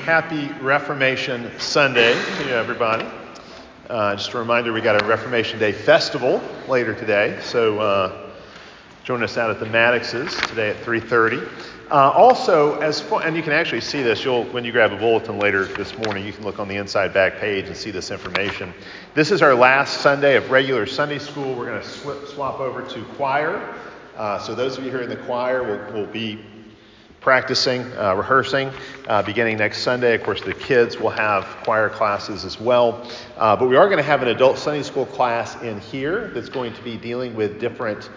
Happy Reformation Sunday to you, everybody. Just a reminder, we got a Reformation Day festival later today, so join us out at the Maddox's today at 3:30. Also, and you can actually see this, when you grab a bulletin later this morning, you can look on the inside back page and see this information. This is our last Sunday of regular Sunday school. We're going to swap over to choir. So those of you who are in the choir will be practicing, rehearsing, beginning next Sunday. Of course, the kids will have choir classes as well. But we are going to have an adult Sunday school class in here that's going to be dealing with different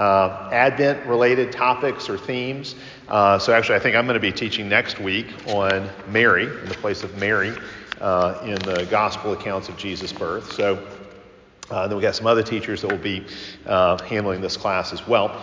Advent-related topics or themes. So actually, I think I'm going to be teaching next week on Mary, in the place of Mary, in the gospel accounts of Jesus' birth. So then we got some other teachers that will be handling this class as well.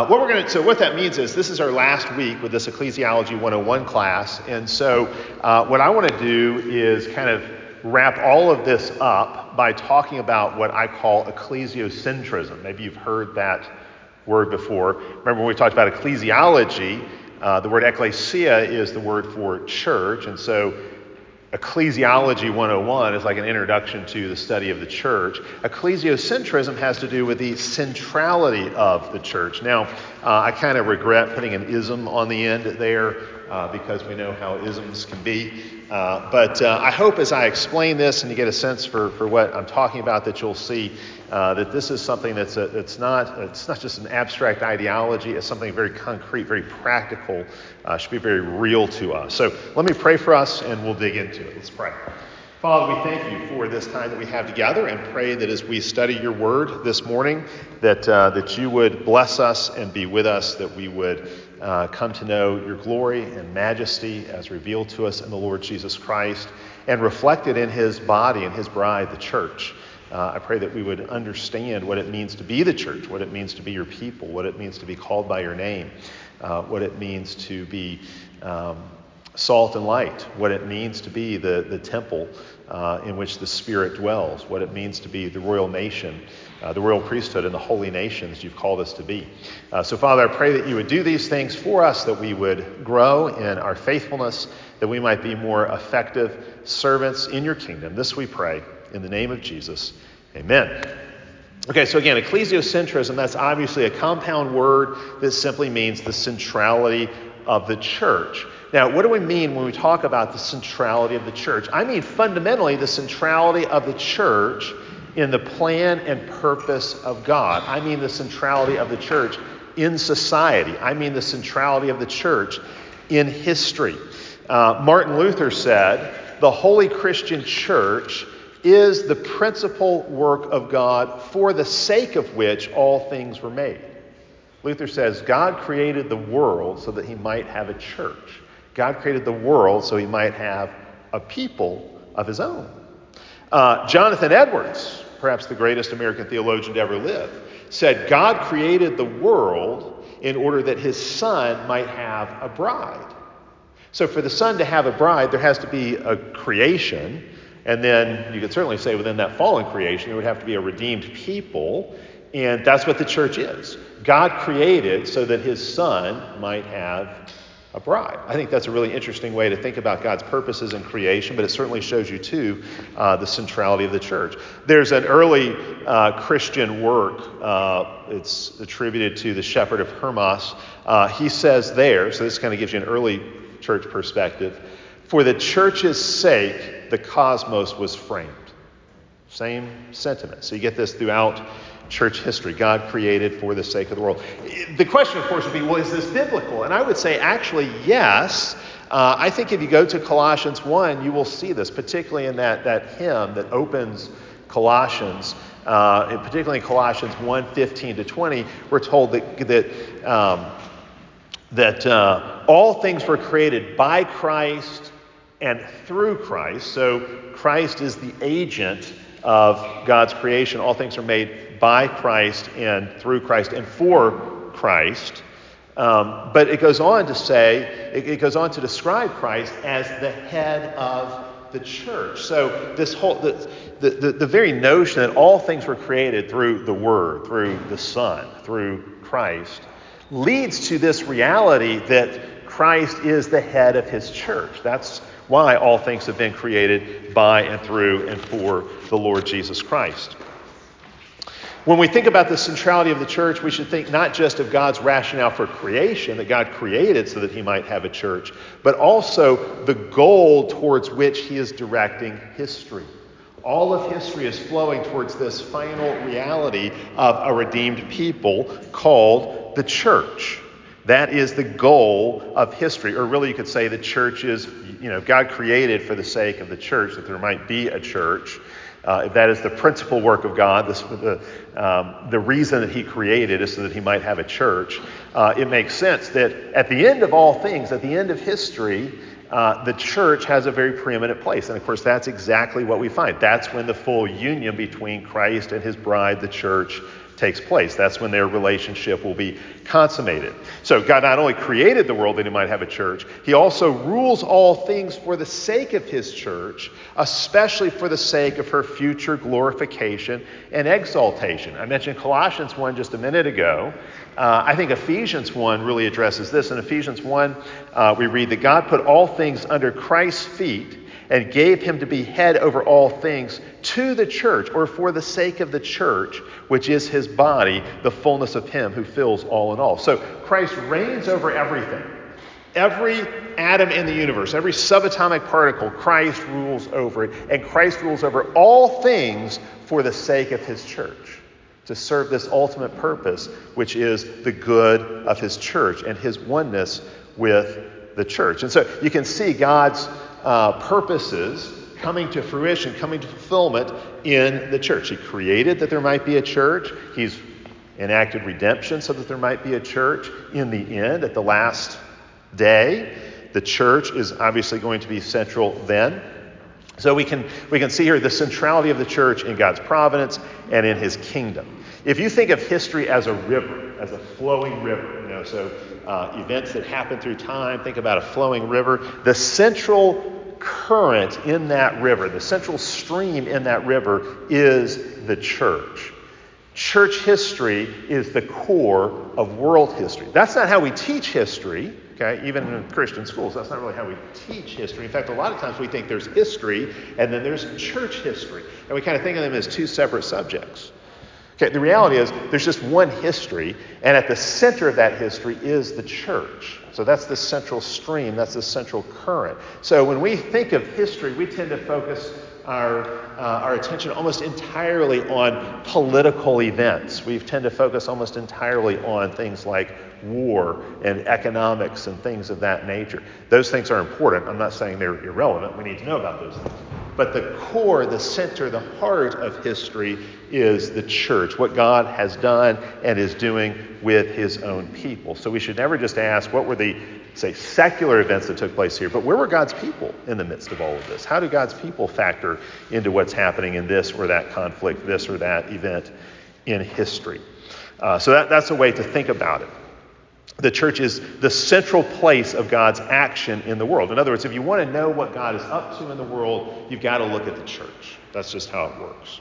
So what that means is this is our last week with this Ecclesiology 101 class. And so what I want to do is kind of wrap all of this up by talking about what I call ecclesiocentrism. Maybe you've heard that word before. Remember when we talked about ecclesiology, the word ecclesia is the word for church. And so Ecclesiology 101 is like an introduction to the study of the church. Ecclesiocentrism has to do with the centrality of the church. Now, I kind of regret putting an ism on the end there because we know how isms can be. But I hope as I explain this and you get a sense for what I'm talking about, that you'll see that this is something it's not just an abstract ideology. It's something very concrete, very practical, should be very real to us. So let me pray for us and we'll dig into it. Let's pray. Father, we thank you for this time that we have together and pray that as we study your word this morning, that you would bless us and be with us, that we would come to know your glory and majesty as revealed to us in the Lord Jesus Christ and reflected in his body and his bride, the church. I pray that we would understand what it means to be the church, what it means to be your people, what it means to be called by your name, what it means to be salt and light, what it means to be the temple in which the Spirit dwells, what it means to be the royal nation, the royal priesthood and the holy nations you've called us to be. So, Father, I pray that you would do these things for us, that we would grow in our faithfulness, that we might be more effective servants in your kingdom. This we pray in the name of Jesus. Amen. Okay, so again, ecclesiocentrism, that's obviously a compound word that simply means the centrality of the church. Now, what do we mean when we talk about the centrality of the church? I mean fundamentally the centrality of the church in the plan and purpose of God. I mean the centrality of the church in society. I mean the centrality of the church in history. Martin Luther said, "The Holy Christian Church is the principal work of God for the sake of which all things were made." Luther says God created the world so that he might have a church. God created the world so he might have a people of his own. Jonathan Edwards, perhaps the greatest American theologian to ever live, said God created the world in order that his son might have a bride. So for the son to have a bride, there has to be a creation. And then you could certainly say within that fallen creation, there would have to be a redeemed people. And that's what the church is. God created so that his son might have a bride. I think that's a really interesting way to think about God's purposes in creation, but it certainly shows you, too, the centrality of the church. There's an early Christian work. It's attributed to the shepherd of Hermas. He says there, so this kind of gives you an early church perspective, "For the church's sake, the cosmos was framed." Same sentiment. So you get this throughout church history. God created for the sake of the world. The question, of course, would be, well, is this biblical? And I would say, actually, yes. I think if you go to Colossians 1, you will see this, particularly in that hymn that opens Colossians, particularly in Colossians 1, 15 to 20, we're told that all things were created by Christ and through Christ. So Christ is the agent of God's creation. All things are made by Christ and through Christ and for Christ. But it goes on to say, it goes on to describe Christ as the head of the church. So this whole, the very notion that all things were created through the Word, through the Son, through Christ, leads to this reality that Christ is the head of his church. That's why all things have been created by and through and for the Lord Jesus Christ. When we think about the centrality of the church, we should think not just of God's rationale for creation, that God created so that he might have a church, but also the goal towards which he is directing history. All of history is flowing towards this final reality of a redeemed people called the church. That is the goal of history, or really you could say the church is, God created for the sake of the church, that there might be a church. If that is the principal work of God, the reason that he created is so that he might have a church, it makes sense that at the end of all things, at the end of history, the church has a very preeminent place. And of course, that's exactly what we find. That's when the full union between Christ and his bride, the church, takes place. That's when their relationship will be consummated. So God not only created the world that he might have a church, he also rules all things for the sake of his church, especially for the sake of her future glorification and exaltation. I mentioned Colossians 1 just a minute ago. I think Ephesians 1 really addresses this. In Ephesians 1, we read that God put all things under Christ's feet and gave him to be head over all things to the church, or for the sake of the church, which is his body, the fullness of him who fills all in all. So Christ reigns over everything. Every atom in the universe, every subatomic particle, Christ rules over it. And Christ rules over all things for the sake of his church, to serve this ultimate purpose, which is the good of his church and his oneness with the church. And so you can see God's purposes coming to fruition, coming to fulfillment in the church. He created that there might be a church. He's enacted redemption so that there might be a church. In the end, at the last day, the church is obviously going to be central then. So we can see here the centrality of the church in God's providence and in his kingdom. If you think of history as a river, as a flowing river, events that happen through time, think about a flowing river. The central current in that river, the central stream in that river is the church. Church history is the core of world history. That's not how we teach history, okay? Even in Christian schools, that's not really how we teach history. In fact, a lot of times we think there's history and then there's church history. And we kind of think of them as two separate subjects. Okay, the reality is there's just one history, and at the center of that history is the church. So that's the central stream, that's the central current. So when we think of history, we tend to focus our attention almost entirely on political events. We tend to focus almost entirely on things like war and economics and things of that nature. Those things are important. I'm not saying they're irrelevant. We need to know about those things. But the core, the center, the heart of history is the church, what God has done and is doing with his own people. So we should never just ask, what were the, say, secular events that took place here, but where were God's people in the midst of all of this? How do God's people factor into what's happening in this or that conflict, this or that event in history? So that's a way to think about it. The church is the central place of God's action in the world. In other words, if you want to know what God is up to in the world, you've got to look at the church. That's just how it works.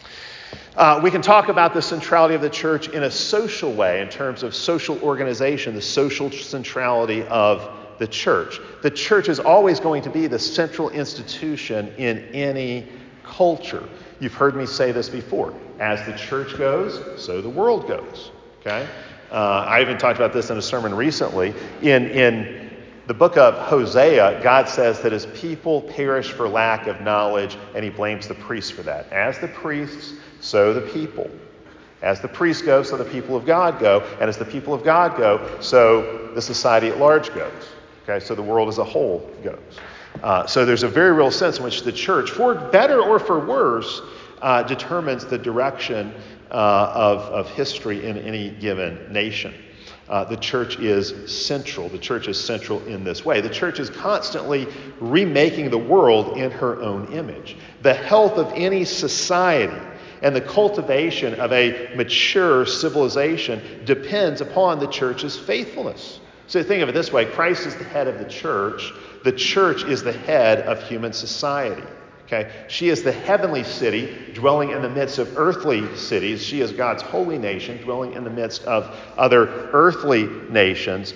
We can talk about the centrality of the church in a social way, in terms of social organization, the social centrality of the church. The church is always going to be the central institution in any culture. You've heard me say this before. As the church goes, so the world goes. Okay? I even talked about this in a sermon recently. In the book of Hosea, God says that his people perish for lack of knowledge, and he blames the priests for that. As the priests, so the people. As the priests go, so the people of God go. And as the people of God go, so the society at large goes. Okay, so the world as a whole goes. So there's a very real sense in which the church, for better or for worse, determines the direction of history in any given nation. The church is central. The church is central in this way. The church is constantly remaking the world in her own image. The health of any society and the cultivation of a mature civilization depends upon the church's faithfulness. So think of it this way. Christ is the head of the church. The church is the head of human society. Okay? She is the heavenly city dwelling in the midst of earthly cities. She is God's holy nation dwelling in the midst of other earthly nations.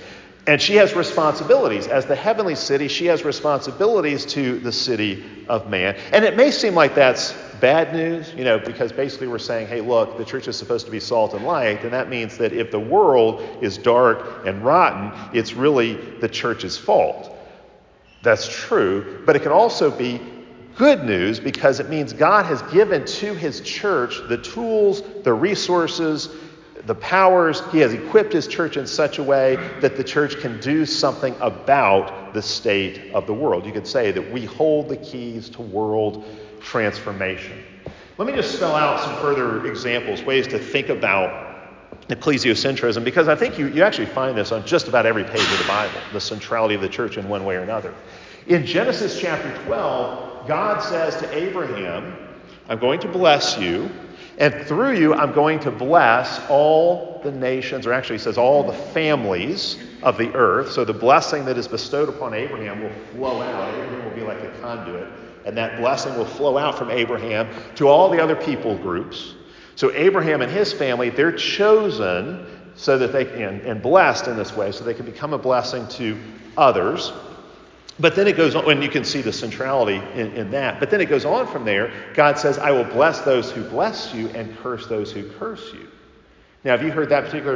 And she has responsibilities. As the heavenly city, she has responsibilities to the city of man. And it may seem like that's bad news, because basically we're saying, hey, look, the church is supposed to be salt and light, and that means that if the world is dark and rotten, it's really the church's fault. That's true, but it can also be good news because it means God has given to his church the tools, the resources, the powers. He has equipped his church in such a way that the church can do something about the state of the world. You could say that we hold the keys to world transformation. Let me just spell out some further examples, ways to think about ecclesiocentrism, because I think you actually find this on just about every page of the Bible, the centrality of the church in one way or another. In Genesis chapter 12, God says to Abraham, I'm going to bless you, and through you I'm going to bless all the nations, or actually he says all the families of the earth. So the blessing that is bestowed upon Abraham will flow out. Abraham will be like a conduit, and that blessing will flow out from Abraham to all the other people groups. So Abraham and his family, they're chosen so that they can, and blessed in this way, so they can become a blessing to others. But then it goes on, and you can see the centrality in that. But then it goes on from there. God says, I will bless those who bless you and curse those who curse you. Now, have you heard that particular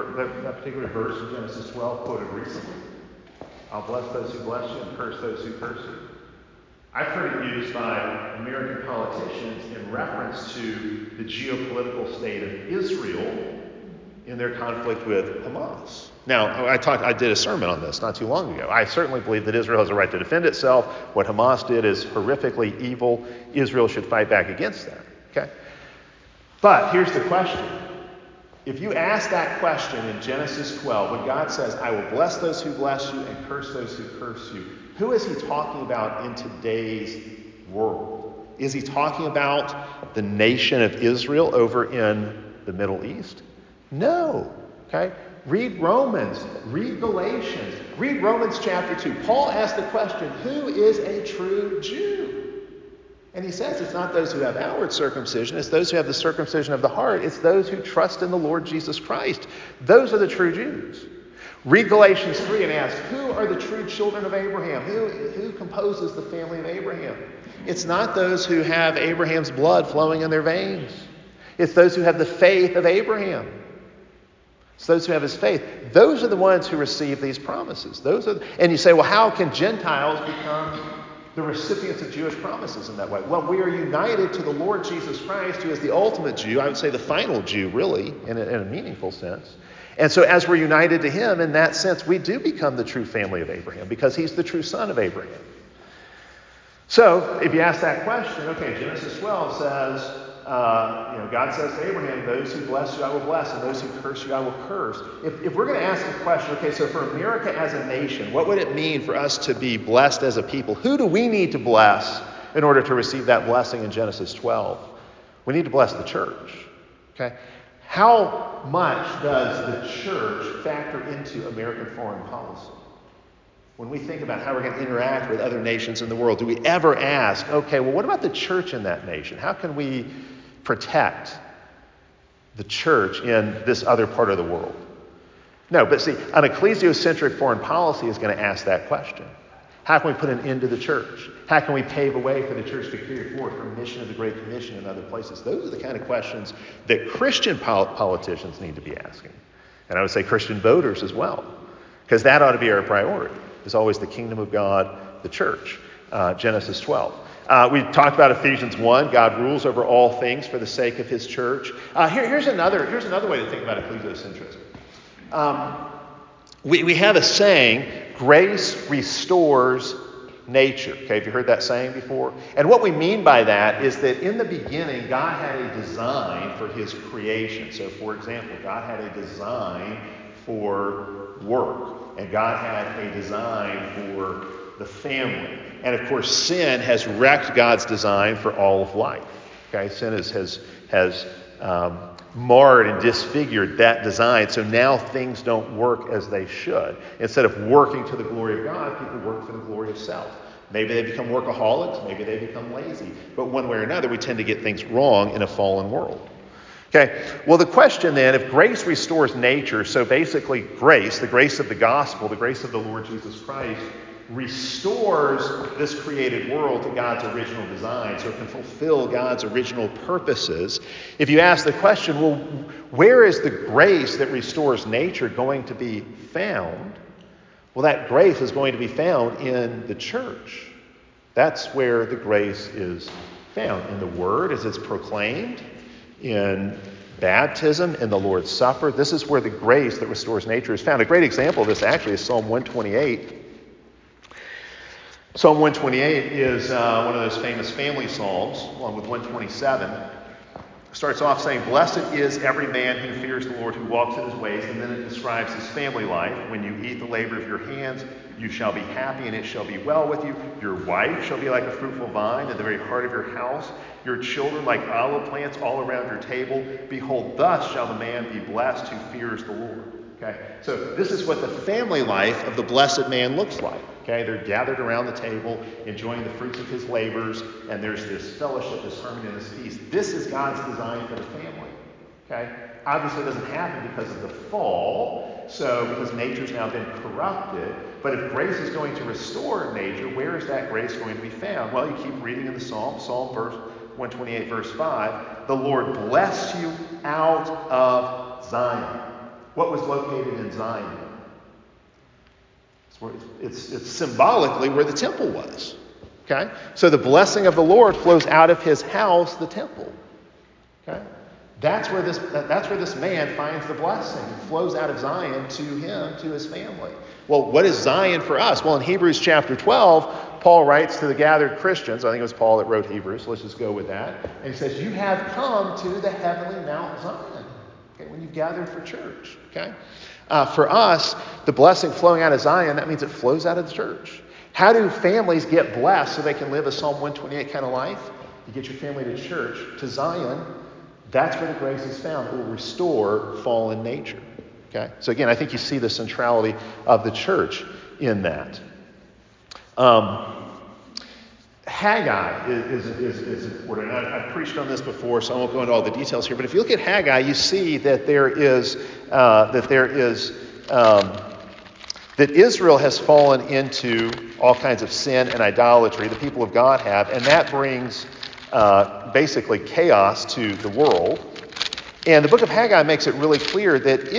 verse in Genesis 12 quoted recently? I'll bless those who bless you and curse those who curse you. I've heard it used by American politicians in reference to the geopolitical state of Israel in their conflict with Hamas. Now, I did a sermon on this not too long ago. I certainly believe that Israel has a right to defend itself. What Hamas did is horrifically evil. Israel should fight back against that. Okay? But here's the question. If you ask that question in Genesis 12, when God says, I will bless those who bless you and curse those who curse you, who is he talking about in today's world? Is he talking about the nation of Israel over in the Middle East? No. Okay? Read Romans. Read Galatians. Read Romans chapter 2. Paul asked the question, who is a true Jew? And he says it's not those who have outward circumcision, it's those who have the circumcision of the heart. It's those who trust in the Lord Jesus Christ. Those are the true Jews. Read Galatians 3 and ask, who are the true children of Abraham? Who composes the family of Abraham? It's not those who have Abraham's blood flowing in their veins. It's those who have the faith of Abraham. It's those who have his faith. Those are the ones who receive these promises. And you say, well, how can Gentiles become the recipients of Jewish promises in that way? Well, we are united to the Lord Jesus Christ, who is the ultimate Jew. I would say the final Jew, really, in a meaningful sense. And so as we're united to him, in that sense, we do become the true family of Abraham because he's the true son of Abraham. So if you ask that question, okay, Genesis 12 says, God says to Abraham, those who bless you I will bless, and those who curse you I will curse. If we're going to ask the question, okay, so for America as a nation, what would it mean for us to be blessed as a people? Who do we need to bless in order to receive that blessing in Genesis 12? We need to bless the church. Okay? How much does the church factor into American foreign policy? When we think about how we're going to interact with other nations in the world, do we ever ask, okay, well, what about the church in that nation? How can we protect the church in this other part of the world? No, but see, an ecclesiocentric foreign policy is going to ask that question. How can we put an end to the church? How can we pave a way for the church to carry forward her mission of the Great Commission in other places? Those are the kind of questions that Christian politicians need to be asking. And I would say Christian voters as well, because that ought to be our priority. Is always the kingdom of God, the church. Genesis 12. We talked about Ephesians 1. God rules over all things for the sake of his church. Here's another way to think about ecclesiocentrism. We have a saying, grace restores nature. Okay, have you heard that saying before? And what we mean by that is that in the beginning, God had a design for his creation. So, for example, God had a design for work. And God had a design for the family. And of course, sin has wrecked God's design for all of life. Okay, sin has marred and disfigured that design. So now things don't work as they should. Instead of working to the glory of God, people work for the glory of self. Maybe they become workaholics. Maybe they become lazy. But one way or another, we tend to get things wrong in a fallen world. Okay, well, the question then, if grace restores nature, so basically grace, the grace of the gospel, the grace of the Lord Jesus Christ, restores this created world to God's original design so it can fulfill God's original purposes. If you ask the question, well, where is the grace that restores nature going to be found? Well, that grace is going to be found in the church. That's where the grace is found, in the Word as it's proclaimed, in baptism, in the Lord's Supper. This is where the grace that restores nature is found. A great example of this actually is Psalm 128. Psalm 128 is one of those famous family psalms, along with 127. It starts off saying, "Blessed is every man who fears the Lord, who walks in his ways." And then it describes his family life. "When you eat the labor of your hands, you shall be happy, and it shall be well with you. Your wife shall be like a fruitful vine in the very heart of your house. Your children like olive plants all around your table. Behold, thus shall the man be blessed who fears the Lord." Okay, so this is what the family life of the blessed man looks like. Okay, they're gathered around the table, enjoying the fruits of his labors, and there's this fellowship, this harmony, and this peace. This is God's design for the family. Okay, obviously it doesn't happen because of the fall, so because nature's now been corrupted. But if grace is going to restore nature, where is that grace going to be found? Well, you keep reading in the Psalm verse 128, verse 5. "The Lord bless you out of Zion." What was located in Zion? It's symbolically where the temple was. Okay? So the blessing of the Lord flows out of his house, the temple. Okay? That's where this man finds the blessing. It flows out of Zion to him, to his family. Well, what is Zion for us? Well, in Hebrews chapter 12, Paul writes to the gathered Christians. I think it was Paul that wrote Hebrews. Let's just go with that. And he says, "You have come to the heavenly Mount Zion." Okay, when you've gathered for church. Okay? For us, the blessing flowing out of Zion, that means it flows out of the church. How do families get blessed so they can live a Psalm 128 kind of life? You get your family to church, to Zion. That's where the grace is found. It will restore fallen nature. Okay? So again, I think you see the centrality of the church in that. Haggai is important. I've preached on this before, so I won't go into all the details here. But if you look at Haggai, you see that that Israel has fallen into all kinds of sin and idolatry. The people of God have, and that brings basically chaos to the world. And the book of Haggai makes it really clear that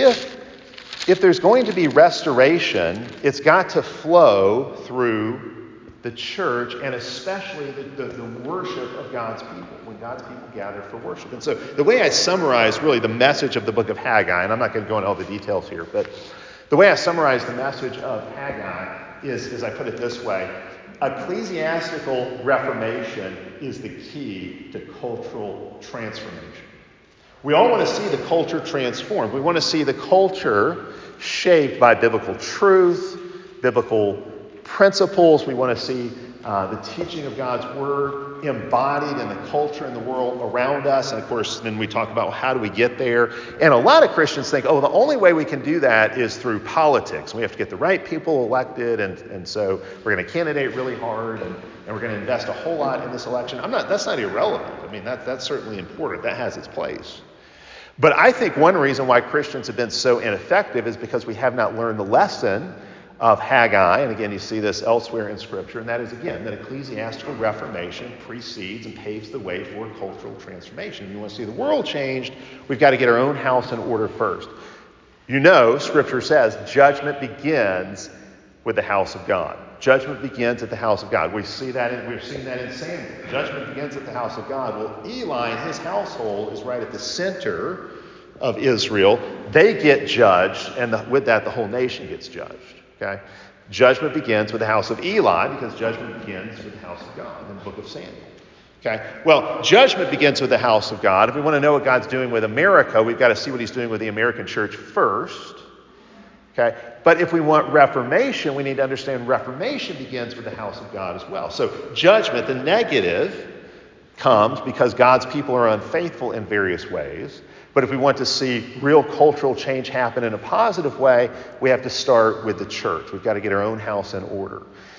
if there's going to be restoration, it's got to flow through the church, and especially the worship of God's people, when God's people gather for worship. And so the way I summarize really the message of the book of Haggai, and I'm not going to go into all the details here, but the way I summarize the message of Haggai is I put it this way: ecclesiastical reformation is the key to cultural transformation. We all want to see the culture transformed. We want to see the culture shaped by biblical truth, biblical principles. We want to see the teaching of God's word embodied in the culture and the world around us. And of course, then we talk about how do we get there. And a lot of Christians think, the only way we can do that is through politics. We have to get the right people elected. And so we're going to candidate really hard and we're going to invest a whole lot in this election. That's not irrelevant. I mean, that's certainly important. That has its place. But I think one reason why Christians have been so ineffective is because we have not learned the lesson of Haggai, and again, you see this elsewhere in Scripture, and that is, again, that ecclesiastical reformation precedes and paves the way for cultural transformation. If you want to see the world changed, we've got to get our own house in order first. You know, Scripture says judgment begins with the house of God. Judgment begins at the house of God. We've seen that in Samuel. Judgment begins at the house of God. Well, Eli and his household is right at the center of Israel. They get judged, and with that, the whole nation gets judged. Okay? Judgment begins with the house of Eli because judgment begins with the house of God in the book of Samuel. Okay? Well, judgment begins with the house of God. If we want to know what God's doing with America, we've got to see what he's doing with the American church first. Okay? But if we want reformation, we need to understand reformation begins with the house of God as well. So judgment, the negative, comes because God's people are unfaithful in various ways. But if we want to see real cultural change happen in a positive way, we have to start with the church. We've got to get our own house in order.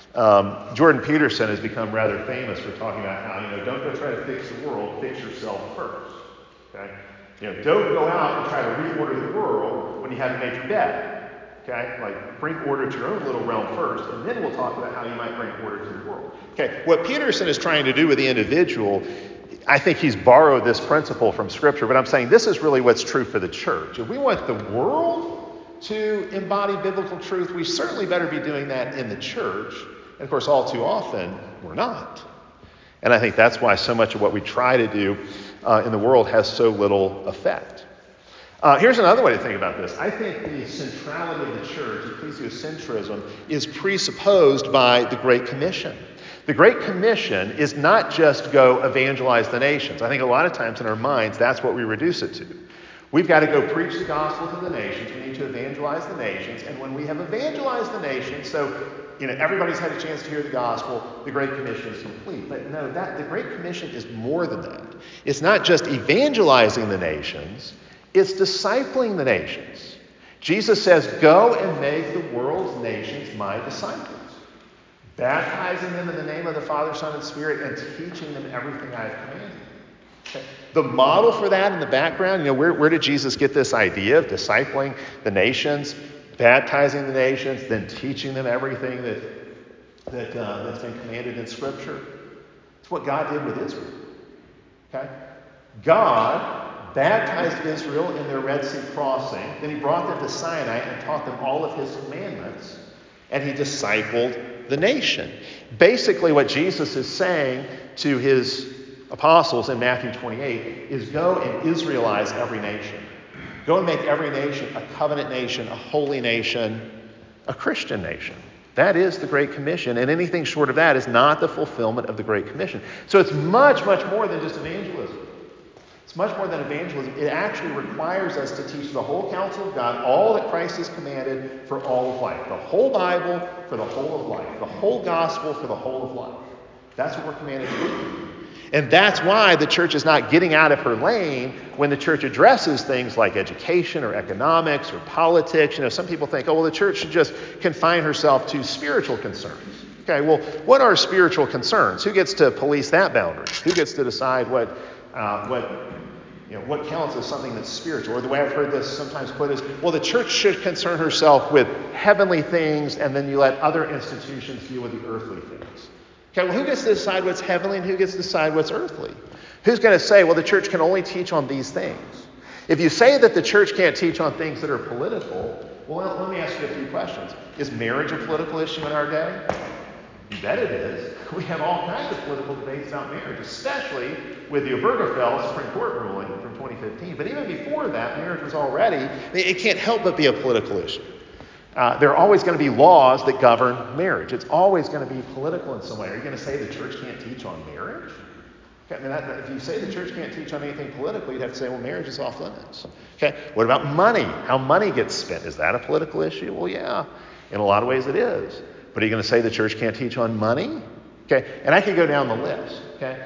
Jordan Peterson has become rather famous for talking about how, don't go try to fix the world, fix yourself first. Okay? Don't go out and try to reorder the world when you haven't made your bed. Okay? Like, bring order to your own little realm first, and then we'll talk about how you might bring order to the world. Okay, what Peterson is trying to do with the individual, I think he's borrowed this principle from Scripture, but I'm saying this is really what's true for the church. If we want the world to embody biblical truth, we certainly better be doing that in the church. And of course, all too often, we're not. And I think that's why so much of what we try to do in the world has so little effect. Here's another way to think about this. I think the centrality of the church, ecclesiocentrism, is presupposed by the Great Commission. The Great Commission is not just go evangelize the nations. I think a lot of times in our minds, that's what we reduce it to. We've got to go preach the gospel to the nations. We need to evangelize the nations. And when we have evangelized the nations, so everybody's had a chance to hear the gospel, the Great Commission is complete. But no, the Great Commission is more than that. It's not just evangelizing the nations. It's discipling the nations. Jesus says, go and make the world's nations my disciples, baptizing them in the name of the Father, Son, and Spirit, and teaching them everything I have commanded. Okay. The model for that in the background, where did Jesus get this idea of discipling the nations, baptizing the nations, then teaching them everything that's been commanded in Scripture? It's what God did with Israel. Okay? God baptized Israel in their Red Sea crossing. Then he brought them to Sinai and taught them all of his commandments. And he discipled the nation. Basically, what Jesus is saying to his apostles in Matthew 28 is go and Israelize every nation. Go and make every nation a covenant nation, a holy nation, a Christian nation. That is the Great Commission. And anything short of that is not the fulfillment of the Great Commission. So it's much, much more than just evangelism. It's much more than evangelism. It actually requires us to teach the whole counsel of God, all that Christ has commanded for all of life. The whole Bible for the whole of life. The whole gospel for the whole of life. That's what we're commanded to do. And that's why the church is not getting out of her lane when the church addresses things like education or economics or politics. Some people think, the church should just confine herself to spiritual concerns. Okay, well, what are spiritual concerns? Who gets to police that boundary? Who gets to decide what counts as something that's spiritual? Or the way I've heard this sometimes put is, the church should concern herself with heavenly things, and then you let other institutions deal with the earthly things. Okay, who gets to decide what's heavenly and who gets to decide what's earthly? Who's going to say, the church can only teach on these things? If you say that the church can't teach on things that are political, let me ask you a few questions. Is marriage a political issue in our day? You bet it is. We have all kinds of political debates about marriage, especially with the Obergefell Supreme Court ruling from 2015. But even before that, marriage was already, it can't help but be a political issue. There are always going to be laws that govern marriage. It's always going to be political in some way. Are you going to say the church can't teach on marriage? Okay, if you say the church can't teach on anything political, you'd have to say, marriage is off limits. Okay, what about money? How money gets spent? Is that a political issue? Well, yeah, in a lot of ways it is. But are you going to say the church can't teach on money? Okay, and I could go down the list. Okay,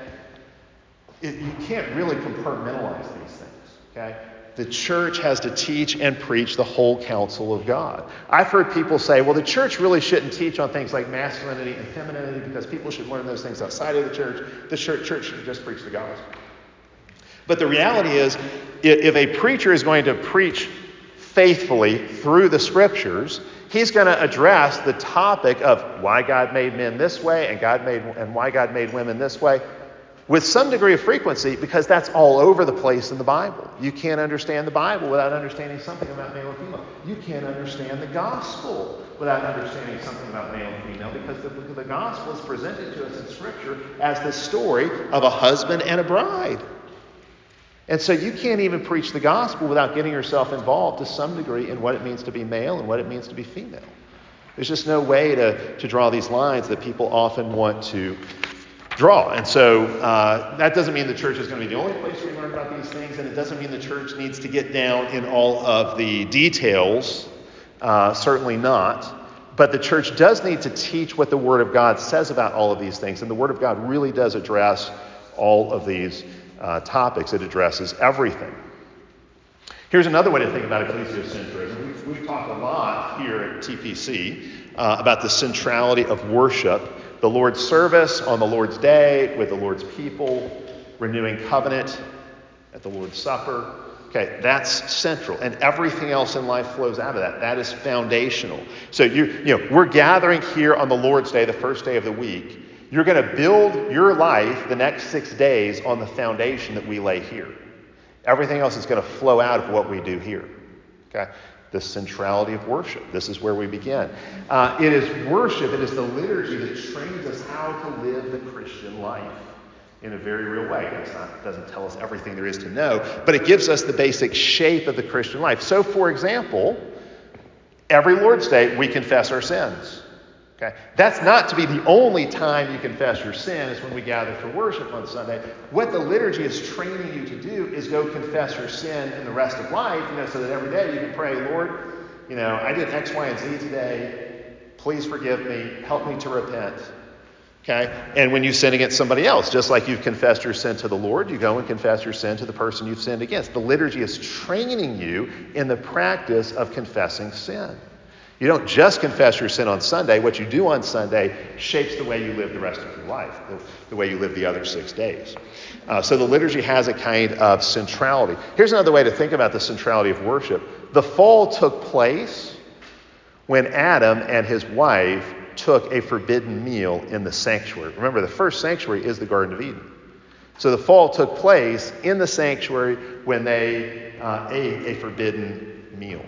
you can't really compartmentalize these things. Okay. The church has to teach and preach the whole counsel of God. I've heard people say, the church really shouldn't teach on things like masculinity and femininity because people should learn those things outside of the church. The church should just preach the gospel. But the reality is, if a preacher is going to preach faithfully through the scriptures, he's going to address the topic of why God made men this way and why God made women this way, with some degree of frequency, because that's all over the place in the Bible. You can't understand the Bible without understanding something about male and female. You can't understand the gospel without understanding something about male and female, because the gospel is presented to us in Scripture as the story of a husband and a bride. And so you can't even preach the gospel without getting yourself involved to some degree in what it means to be male and what it means to be female. There's just no way to draw these lines that people often want to draw. And so that doesn't mean the church is going to be the only place we learn about these things, and it doesn't mean the church needs to get down in all of the details. Certainly not. But the church does need to teach what the Word of God says about all of these things, and the Word of God really does address all of these topics. It addresses everything. Here's another way to think about ecclesiocentrism. We've talked a lot here at TPC about the centrality of worship, the Lord's service on the Lord's day with the Lord's people, renewing covenant at the Lord's Supper, Okay, that's central, and everything else in life flows out of that. That is foundational. So we're gathering here on the Lord's Day, the first day of the week. You're going to build your life the next 6 days on the foundation that we lay here. Everything else is going to flow out of what we do here. Okay, the centrality of worship. This is where we begin. It is worship. It is the liturgy that trains us how to live the Christian life in a very real way. It doesn't tell us everything there is to know, but it gives us the basic shape of the Christian life. So, for example, every Lord's Day, we confess our sins. Okay? That's not to be the only time you confess your sin is when we gather for worship on Sunday. What the liturgy is training you to do is go confess your sin in the rest of life, so that every day you can pray, Lord, I did X, Y, and Z today. Please forgive me. Help me to repent. Okay? And when you sin against somebody else, just like you've confessed your sin to the Lord, you go and confess your sin to the person you've sinned against. The liturgy is training you in the practice of confessing sin. You don't just confess your sin on Sunday. What you do on Sunday shapes the way you live the rest of your life, the way you live the other 6 days. So the liturgy has a kind of centrality. Here's another way to think about the centrality of worship. The fall took place when Adam and his wife took a forbidden meal in the sanctuary. Remember, the first sanctuary is the Garden of Eden. So the fall took place in the sanctuary when they ate a forbidden meal.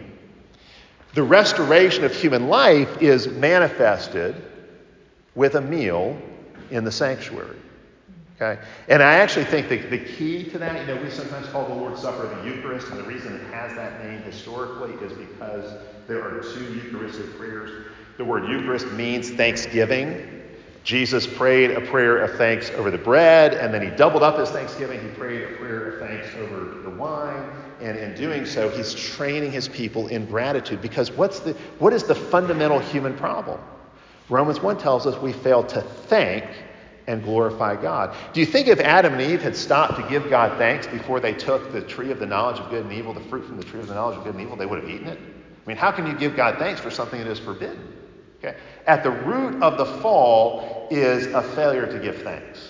The restoration of human life is manifested with a meal in the sanctuary. Okay? And I actually think the key to that, we sometimes call the Lord's Supper the Eucharist, and the reason it has that name historically is because there are 2 Eucharistic prayers. The word Eucharist means thanksgiving. Jesus prayed a prayer of thanks over the bread, and then he doubled up his thanksgiving. He prayed a prayer of thanks over the wine, and in doing so, he's training his people in gratitude. Because what is the fundamental human problem? Romans 1 tells us we fail to thank and glorify God. Do you think if Adam and Eve had stopped to give God thanks before they took the tree of the knowledge of good and evil, the fruit from the tree of the knowledge of good and evil, they would have eaten it? I mean, how can you give God thanks for something that is forbidden? Okay? At the root of the fall is a failure to give thanks.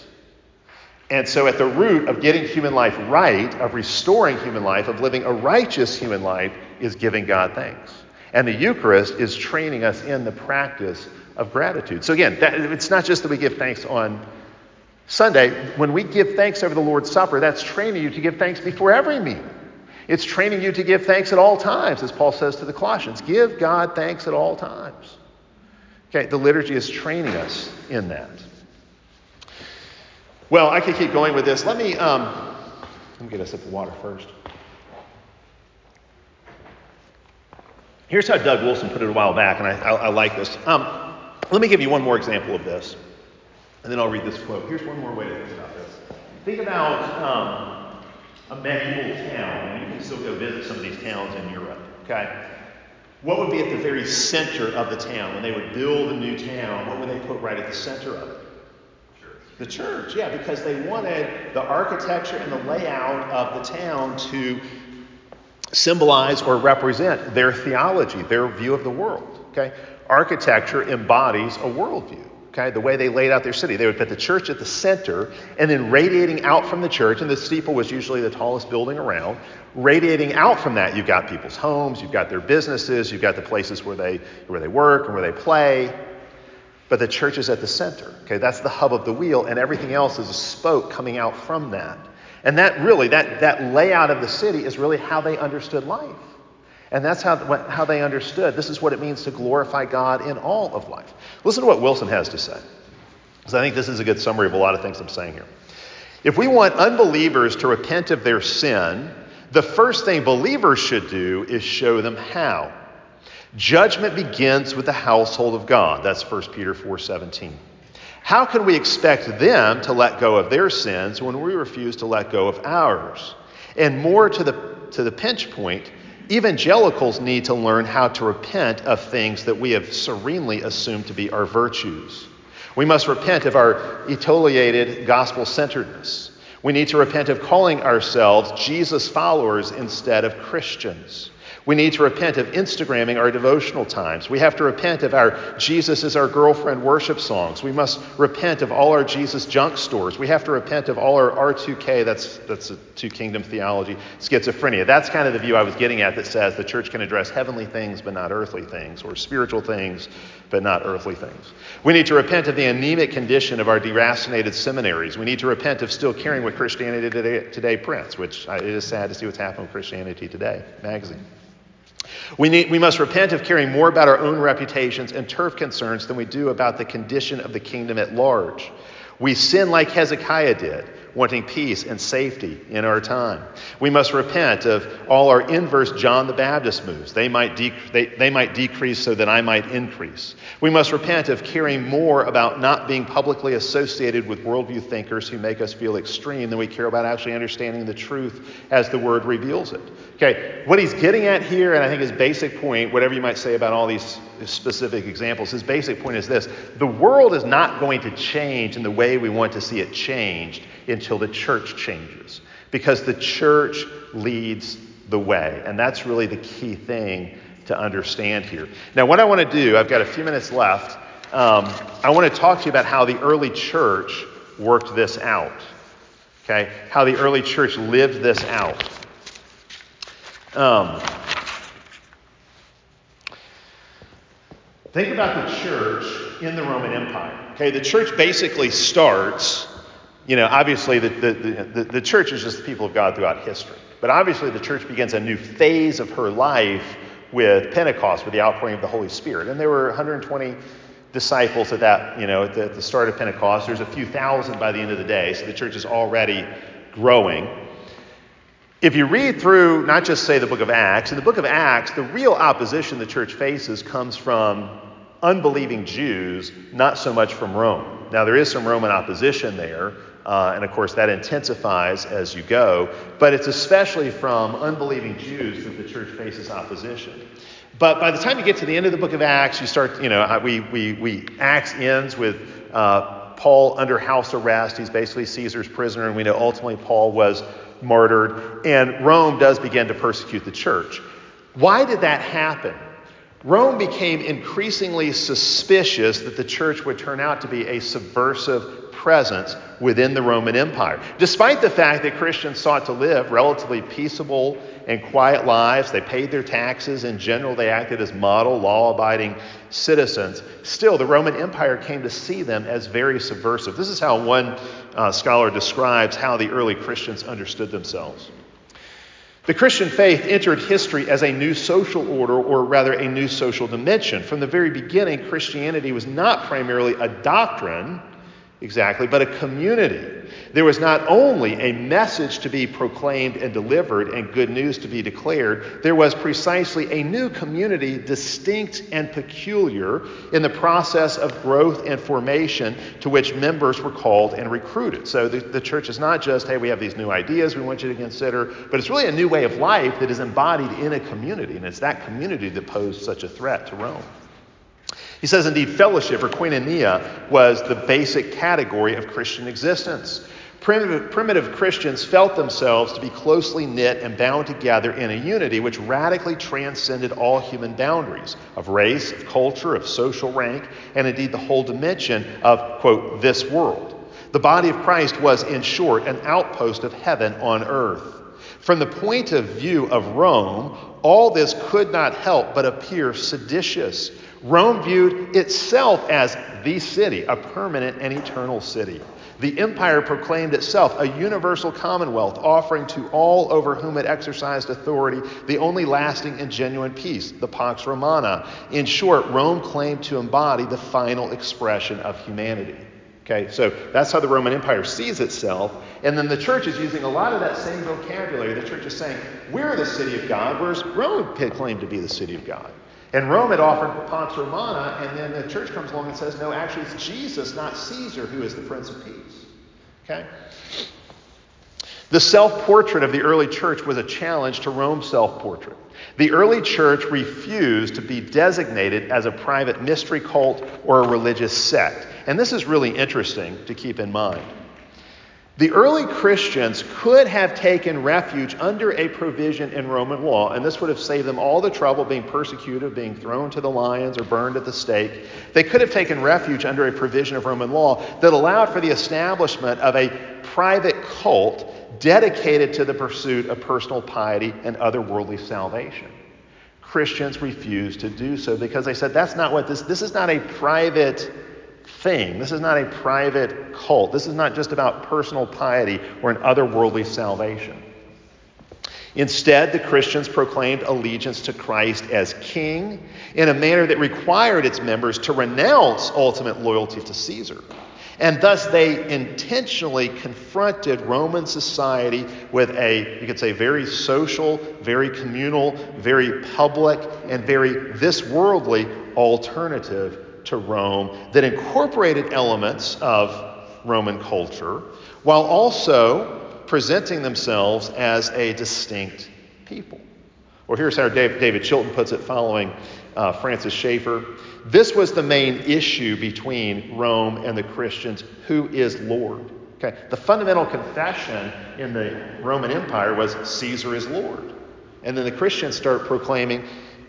And so at the root of getting human life right, of restoring human life, of living a righteous human life, is giving God thanks. And the Eucharist is training us in the practice of gratitude. So again, it's not just that we give thanks on Sunday. When we give thanks over the Lord's Supper, that's training you to give thanks before every meal. It's training you to give thanks at all times, as Paul says to the Colossians. Give God thanks at all times. Okay, the liturgy is training us in that. Well, I could keep going with this. Let me get a sip of water first. Here's how Doug Wilson put it a while back, and I like this. Let me give you one more example of this, and then I'll read this quote. Here's one more way to think about this. Think about a medieval town, and you can still go visit some of these towns in Europe, okay? What would be at the very center of the town? When they would build a new town, what would they put right at the center of it? The church, yeah, because they wanted the architecture and the layout of the town to symbolize or represent their theology, their view of the world, okay? Architecture embodies a worldview, okay? The way they laid out their city. They would put the church at the center, and then radiating out from the church, and the steeple was usually the tallest building around, radiating out from that, you've got people's homes, you've got their businesses, you've got the places where they work and where they play. But the church is at the center. Okay, that's the hub of the wheel, and everything else is a spoke coming out from that. And that really, that layout of the city is really how they understood life. And that's how they understood. This is what it means to glorify God in all of life. Listen to what Wilson has to say, because I think this is a good summary of a lot of things I'm saying here. If we want unbelievers to repent of their sin, the first thing believers should do is show them how. Judgment begins with the household of God. That's 1 Peter 4:17. How can we expect them to let go of their sins when we refuse to let go of ours? And more to the pinch point, evangelicals need to learn how to repent of things that we have serenely assumed to be our virtues. We must repent of our etoliated gospel-centeredness. We need to repent of calling ourselves Jesus followers instead of Christians. We need to repent of Instagramming our devotional times. We have to repent of our Jesus is our girlfriend worship songs. We must repent of all our Jesus junk stores. We have to repent of all our R2K, that's a two kingdom theology, schizophrenia. That's kind of the view I was getting at that says the church can address heavenly things but not earthly things, or spiritual things but not earthly things. We need to repent of the anemic condition of our deracinated seminaries. We need to repent of still caring what Christianity Today prints, which it is sad to see what's happened with Christianity Today magazine. We must repent of caring more about our own reputations and turf concerns than we do about the condition of the kingdom at large. We sin like Hezekiah did, wanting peace and safety in our time. We must repent of all our inverse John the Baptist moves. They might decrease so that I might increase. We must repent of caring more about not being publicly associated with worldview thinkers who make us feel extreme than we care about actually understanding the truth as the Word reveals it. Okay, what he's getting at here, and I think his basic point, whatever you might say about all these specific examples, his basic point is this: the world is not going to change in the way we want to see it changed until the church changes, because the church leads the way. And that's really the key thing to understand here. Now, what I want to do, I've got a few minutes left. I want to talk to you about how the early church worked this out. Okay, how the early church lived this out. Think about the church in the Roman Empire. Okay, the church basically starts, obviously the church is just the people of God throughout history. But obviously the church begins a new phase of her life with Pentecost, with the outpouring of the Holy Spirit. And there were 120 disciples at that, at the start of Pentecost. There's a few thousand by the end of the day, so the church is already growing. If you read through, not just say the book of Acts, in the book of Acts, the real opposition the church faces comes from unbelieving Jews, not so much from Rome. Now, there is some Roman opposition there, and of course that intensifies as you go, but it's especially from unbelieving Jews that the church faces opposition. But by the time you get to the end of the book of Acts, you start, Acts ends with Paul under house arrest. He's basically Caesar's prisoner, and we know ultimately Paul was martyred, and Rome does begin to persecute the church. Why did that happen? Rome became increasingly suspicious that the church would turn out to be a subversive presence within the Roman Empire. Despite the fact that Christians sought to live relatively peaceable and quiet lives, they paid their taxes, in general they acted as model, law-abiding citizens, still the Roman Empire came to see them as very subversive. This is how one scholar describes how the early Christians understood themselves. The Christian faith entered history as a new social order, or rather a new social dimension. From the very beginning, Christianity was not primarily a doctrine, exactly, but a community. There was not only a message to be proclaimed and delivered and good news to be declared, there was precisely a new community, distinct and peculiar in the process of growth and formation to which members were called and recruited. So the church is not just, hey, we have these new ideas we want you to consider, but it's really a new way of life that is embodied in a community, and it's that community that posed such a threat to Rome. He says, indeed, fellowship or koinonia was the basic category of Christian existence. Primitive Christians felt themselves to be closely knit and bound together in a unity which radically transcended all human boundaries of race, of culture, of social rank, and indeed the whole dimension of, quote, this world. The body of Christ was, in short, an outpost of heaven on earth. From the point of view of Rome, all this could not help but appear seditious. Rome viewed itself as the city, a permanent and eternal city. The empire proclaimed itself a universal commonwealth, offering to all over whom it exercised authority the only lasting and genuine peace, the Pax Romana. In short, Rome claimed to embody the final expression of humanity. Okay, so that's how the Roman Empire sees itself. And then the church is using a lot of that same vocabulary. The church is saying, we're the city of God, whereas Rome claimed to be the city of God. And Rome had offered Pax Romana, and then the church comes along and says, no, actually it's Jesus, not Caesar, who is the Prince of Peace. Okay? The self-portrait of the early church was a challenge to Rome's self-portrait. The early church refused to be designated as a private mystery cult or a religious sect. And this is really interesting to keep in mind. The early Christians could have taken refuge under a provision in Roman law, and this would have saved them all the trouble being persecuted, being thrown to the lions, or burned at the stake. They could have taken refuge under a provision of Roman law that allowed for the establishment of a private cult dedicated to the pursuit of personal piety and otherworldly salvation. Christians refused to do so because they said, that's not what this is not a private thing. This is not a private cult. This is not just about personal piety or an otherworldly salvation. Instead, the Christians proclaimed allegiance to Christ as king in a manner that required its members to renounce ultimate loyalty to Caesar. And thus they intentionally confronted Roman society with a, you could say, very social, very communal, very public, and very this worldly alternative to Rome that incorporated elements of Roman culture while also presenting themselves as a distinct people. Or here's how David Chilton puts it following Francis Schaeffer. This was the main issue between Rome and the Christians. Who is Lord? Okay. The fundamental confession in the Roman Empire was Caesar is Lord. And then the Christians start proclaiming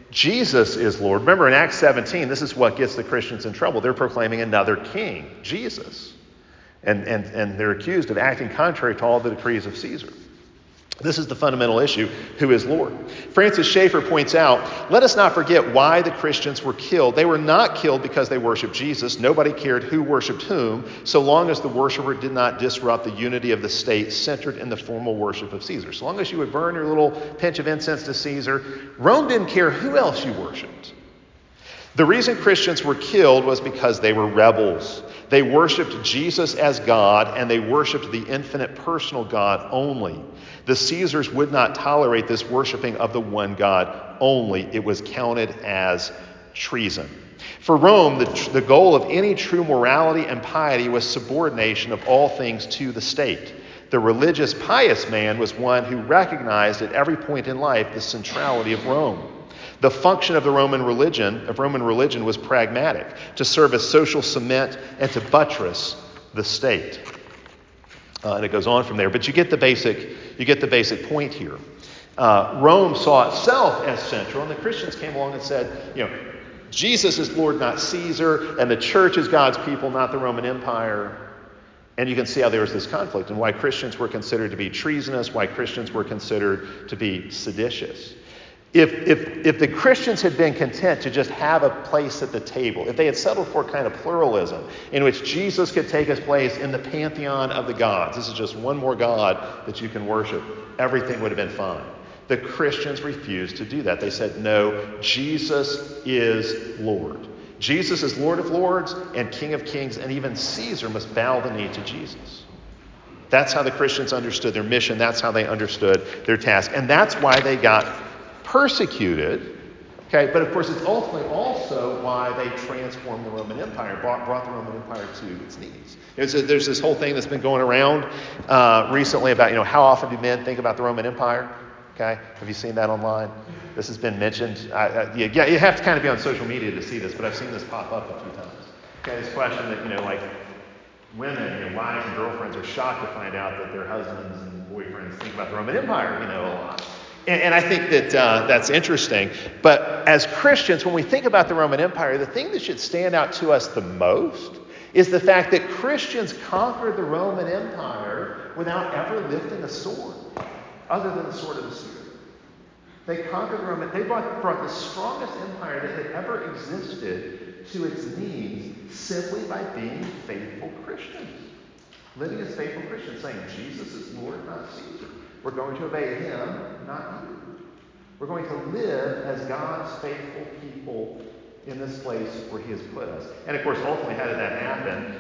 Jesus is Lord. Remember in Acts 17, this is what gets the Christians in trouble. They're proclaiming another king, Jesus. And they're accused of acting contrary to all the decrees of Caesar. This is the fundamental issue, who is Lord. Francis Schaeffer points out, let us not forget why the Christians were killed. They were not killed because they worshiped Jesus. Nobody cared who worshiped whom, so long as the worshiper did not disrupt the unity of the state centered in the formal worship of Caesar. So long as you would burn your little pinch of incense to Caesar, Rome didn't care who else you worshiped. The reason Christians were killed was because they were rebels. They worshiped Jesus as God, and they worshiped the infinite personal God only. The Caesars would not tolerate this worshiping of the one God only. It was counted as treason. For Rome, the goal of any true morality and piety was subordination of all things to the state. The religious, pious man was one who recognized at every point in life the centrality of Rome. The function of the Roman religion was pragmatic, to serve as social cement and to buttress the state. And it goes on from there. But you get the basic point here. Rome saw itself as central, and the Christians came along and said, Jesus is Lord, not Caesar, and the church is God's people, not the Roman Empire. And you can see how there was this conflict and why Christians were considered to be treasonous, why Christians were considered to be seditious. If the Christians had been content to just have a place at the table, if they had settled for kind of pluralism in which Jesus could take his place in the pantheon of the gods, this is just one more God that you can worship, everything would have been fine. The Christians refused to do that. They said, no, Jesus is Lord. Jesus is Lord of Lords and King of Kings, and even Caesar must bow the knee to Jesus. That's how the Christians understood their mission. That's how they understood their task. And that's why they got persecuted, okay, but of course it's ultimately also why they transformed the Roman Empire, brought the Roman Empire to its knees. There's this whole thing that's been going around recently about, how often do men think about the Roman Empire? Okay, have you seen that online? This has been mentioned. You have to kind of be on social media to see this, but I've seen this pop up a few times. Okay, this question that, like women, wives and girlfriends are shocked to find out that their husbands and boyfriends think about the Roman Empire, a lot. And I think that that's interesting. But as Christians, when we think about the Roman Empire, the thing that should stand out to us the most is the fact that Christians conquered the Roman Empire without ever lifting a sword, other than the sword of the Spirit. They conquered the Roman. They brought the strongest empire that had ever existed to its knees simply by being faithful Christians, living as faithful Christians, saying Jesus is Lord, not Caesar. We're going to obey him, not you. We're going to live as God's faithful people in this place where he has put us. And of course, ultimately, how did that happen?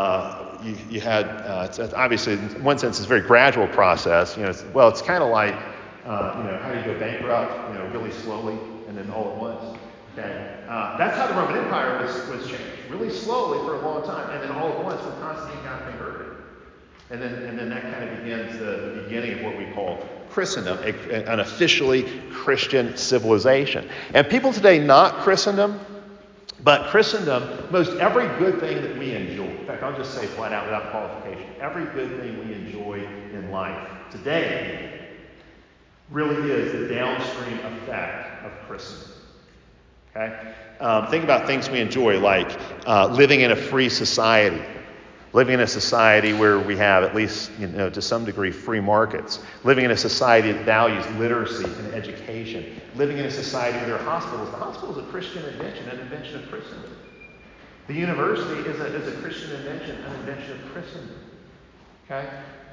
You had, obviously, in one sense, it's a very gradual process. It's kind of like, how do you go bankrupt, really slowly and then all at once. Okay, that's how the Roman Empire was changed, really slowly for a long time, and then all at once when Constantine got converted. And then that kind of begins the beginning of what we call Christendom, an officially Christian civilization. And people today not Christendom, but Christendom, most every good thing that we enjoy. In fact, fact, I'll just say flat out without qualification, every good thing we enjoy in life today really is the downstream effect of Christendom. Okay? Think about things we enjoy, like living in a free society, living in a society where we have at least, to some degree, free markets, living in a society that values literacy and education, living in a society where there are hospitals. The hospital is a Christian invention, an invention of Christendom. The university is a Christian invention, an invention of Christendom. Okay?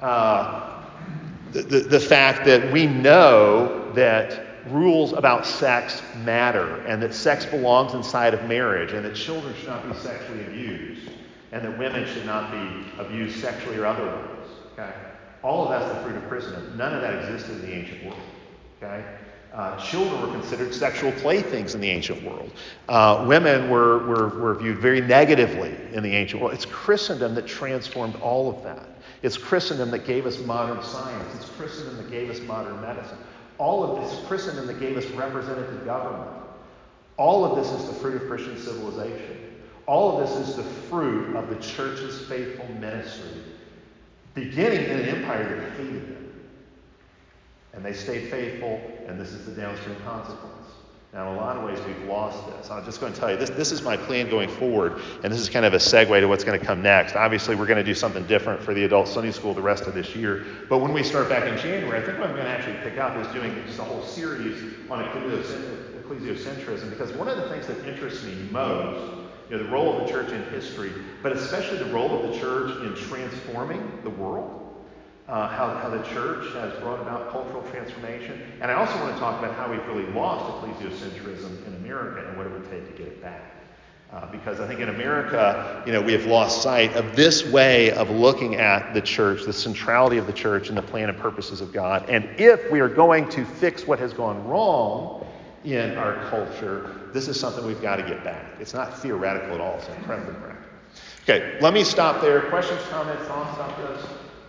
The fact that we know that rules about sex matter, and that sex belongs inside of marriage, and that children should not be sexually abused, and that women should not be abused sexually or otherwise. Okay? All of that's the fruit of Christendom. None of that existed in the ancient world. Okay? Children were considered sexual playthings in the ancient world. Women were viewed very negatively in the ancient world. It's Christendom that transformed all of that. It's Christendom that gave us modern science. It's Christendom that gave us modern medicine. All of this is Christendom that gave us representative government. All of this is the fruit of Christian civilization. All of this is the fruit of the church's faithful ministry, beginning in an empire that hated them. And they stayed faithful, and this is the downstream consequence. Now, in a lot of ways, we've lost this. I'm just going to tell you, this is my plan going forward, and this is kind of a segue to what's going to come next. Obviously, we're going to do something different for the adult Sunday school the rest of this year. But when we start back in January, I think what I'm going to actually pick up is doing just a whole series on ecclesiocentrism, because one of the things that interests me most, the role of the church in history, but especially the role of the church in transforming the world, how the church has brought about cultural transformation. And I also want to talk about how we've really lost ecclesiocentrism in America and what it would take to get it back. Because I think in America, we have lost sight of this way of looking at the church, the centrality of the church and the plan and purposes of God. And if we are going to fix what has gone wrong in our culture, this is something we've got to get back. It's not theoretical at all. It's incredibly practical. Okay, let me stop there. Questions, comments, thoughts about this?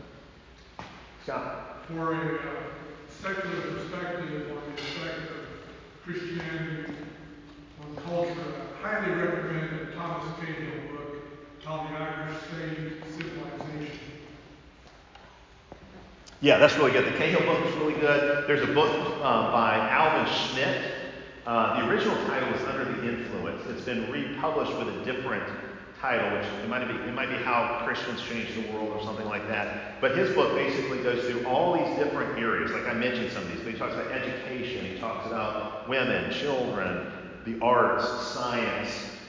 Scott? For a secular perspective on the effect of Christianity on culture, I highly recommend the Thomas Cahill book, How the Irish Saved Civilization. Yeah, that's really good. The Cahill book is really good. There's a book by Alvin Schmidt. The original title is Under the Influence. It's been republished with a different title, which it might be How Christians Changed the World or something like that. But his book basically goes through all these different areas. Like I mentioned some of these, but he talks about education, he talks about women, children, the arts, science,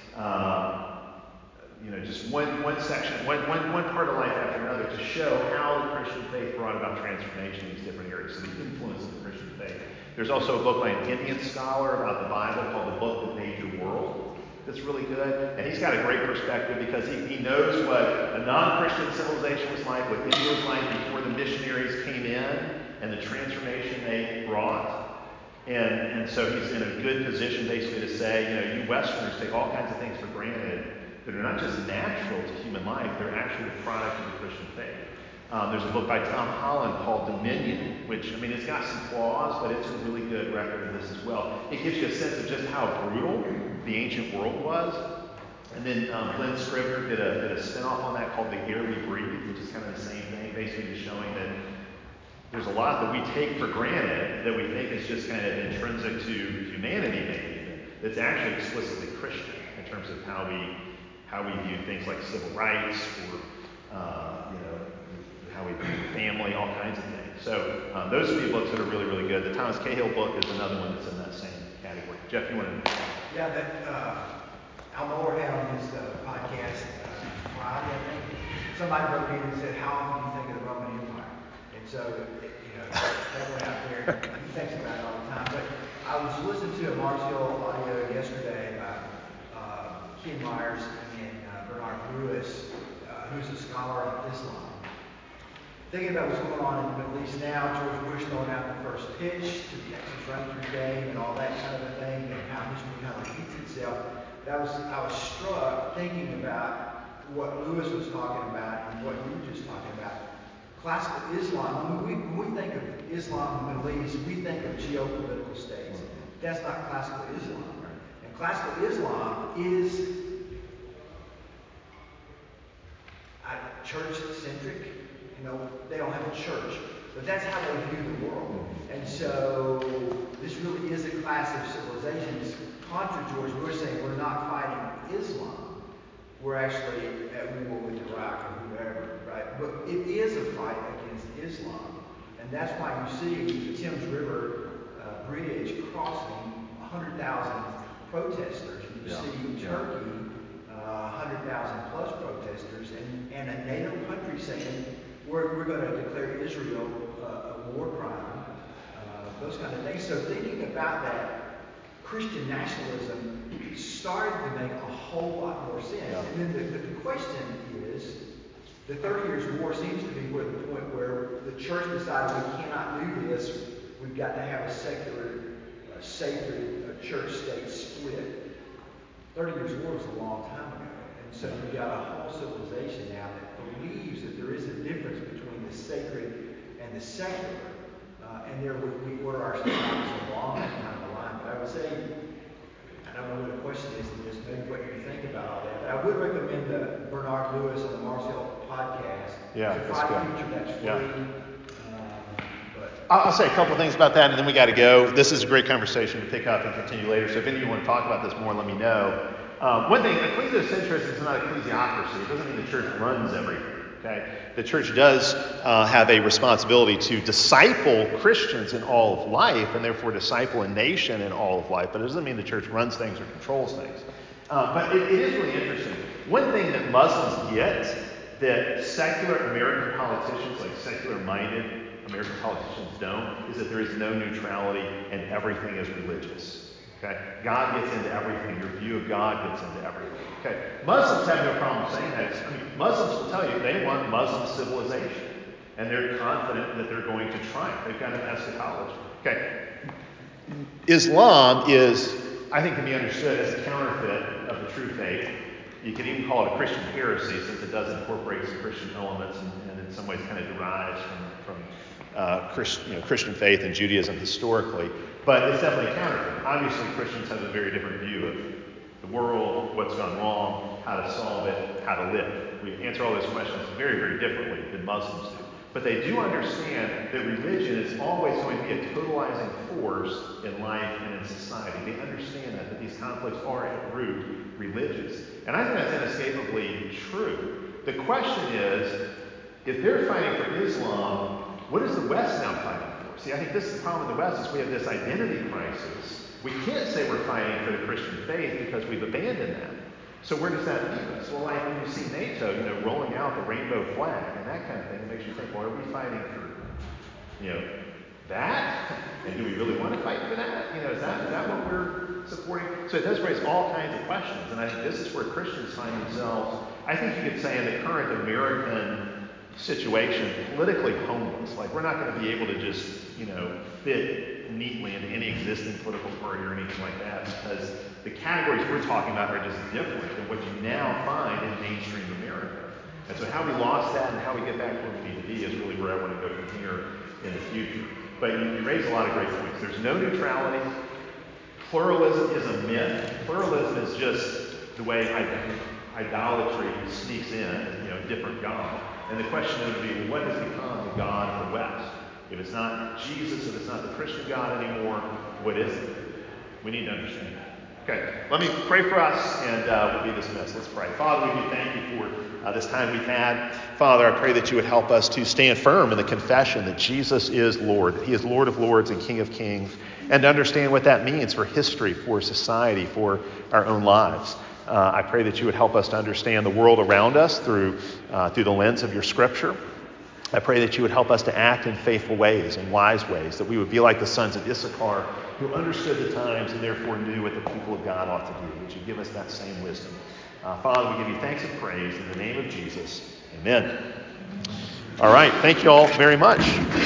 just one section, one part of life after another to show how the Christian faith brought about transformation in these different areas. So the influence of the Christian faith. There's also a book by an Indian scholar about the Bible called The Book That Made Your World. That's really good. And he's got a great perspective because he knows what a non-Christian civilization was like, what India was like before the missionaries came in and the transformation they brought. And so he's in a good position basically to say, you Westerners take all kinds of things for granted that are not just natural to human life, they're actually the product of the Christian faith. There's a book by Tom Holland called Dominion, which, it's got some flaws, but it's a really good record of this as well. It gives you a sense of just how brutal the ancient world was. And then Glenn Scrivener did a spin-off on that called The Air We Breathe, which is kind of the same thing, basically just showing that there's a lot that we take for granted that we think is just kind of intrinsic to humanity maybe, that's actually explicitly Christian in terms of how we view things like civil rights or how we view family, all kinds of things. So those are the books that are really, really good. The Thomas Cahill book is another one that's in that same category. Jeff, you want to? Yeah, that Al Mohler had on his podcast Friday, I think. Somebody wrote in and said, "How often do you think of the Roman Empire?" And so, that went out there. He thinks about it all the time. But I was listening to a Mars Hill audio yesterday by Ken Myers and Bernard Lewis, who's a scholar of Islam. Thinking about what's going on in the Middle East now, George Bush throwing out the first pitch to the Texas Rangers game and all that kind of a thing, and how history kind of repeats itself. But I was struck thinking about what Lewis was talking about and what you were just talking about. Classical Islam, when we think of Islam in the Middle East, we think of geopolitical states. That's not classical Islam, right? And classical Islam is church-centric. They don't have a church, but that's how they view the world. And so this really is a clash of civilizations. Contra George, we're saying we're not fighting Islam. We're actually at war with Iraq or whoever, right? But it is a fight against Islam. And that's why you see the Thames River Bridge crossing 100,000 protesters. You see Turkey, 100,000 plus protesters, and a NATO country saying, we're going to declare Israel a war crime, those kind of things. So thinking about that, Christian nationalism started to make a whole lot more sense. Yeah. And then the question is, the 30 Years' War seems to be where the point where the church decided we cannot do this. We've got to have a secular, sacred church-state split. 30 Years' War was a long time ago. And so you've got a whole civilization now that believes that there is a difference between the sacred and the secular. And there we order our societies along that kind of a line. But I would say, I don't know what the question is, and just maybe what you think about all that. But I would recommend the Bernard Lewis on the Mars Hill podcast. Yeah, it's a Friday feature that's free. Yeah. I'll say a couple things about that, and then we got to go. This is a great conversation to pick up and continue later. So if any of you want to talk about this more, let me know. One thing, ecclesiocentrism is not ecclesiocracy. It doesn't mean the church runs everything. Okay? The church does have a responsibility to disciple Christians in all of life, and therefore disciple a nation in all of life. But it doesn't mean the church runs things or controls things. But it is really interesting. One thing that Muslims get that secular American politicians, like secular-minded American politicians don't, is that there is no neutrality and everything is religious. Okay? God gets into everything. Your view of God gets into everything. Okay? Muslims have no problem saying that. Muslims will tell you they want Muslim civilization. And they're confident that they're going to triumph. They've got an eschatology. Okay? Islam is, I think, can be understood as a counterfeit of the true faith. You can even call it a Christian heresy, since it does incorporate some Christian elements and in some ways kind of derives from Christian faith and Judaism historically. But it's definitely a counterfeit. Obviously, Christians have a very different view of the world, what's gone wrong, how to solve it, how to live. We answer all those questions very, very differently than Muslims do. But they do understand that religion is always going to be a totalizing force in life and in society. They understand that these conflicts are at root religious. And I think that's inescapably true. The question is, if they're fighting for Islam, what is the West now fighting for? See, I think this is the problem in the West, is we have this identity crisis. We can't say we're fighting for the Christian faith because we've abandoned that. So where does that leave us? Well, like when you see NATO, rolling out the rainbow flag and that kind of thing, it makes you think, well, are we fighting for, that? And do we really want to fight for that? Is that what we're supporting? So it does raise all kinds of questions. And I think this is where Christians find themselves, I think you could say, in the current American situation, politically homeless. Like, we're not going to be able to just, fit neatly into any existing political party or anything like that, because the categories we're talking about are just different than what you now find in mainstream America. And so how we lost that and how we get back to where we need to be is really where I want to go from here in the future. But you raise a lot of great points. There's no neutrality. Pluralism is a myth. Pluralism is just the way idolatry sneaks in, a different God. And the question would be, well, what has become the God of the West? If it's not Jesus, if it's not the Christian God anymore, what is it? We need to understand that. Okay, let me pray for us, and we'll be dismissed. Let's pray. Father, we do thank you for this time we've had. Father, I pray that you would help us to stand firm in the confession that Jesus is Lord, that he is Lord of Lords and King of Kings, and to understand what that means for history, for society, for our own lives. I pray that you would help us to understand the world around us through the lens of your Scripture. I pray that you would help us to act in faithful ways and wise ways, that we would be like the sons of Issachar, who understood the times and therefore knew what the people of God ought to do. Would you give us that same wisdom? Father, we give you thanks and praise in the name of Jesus. Amen. All right. Thank you all very much.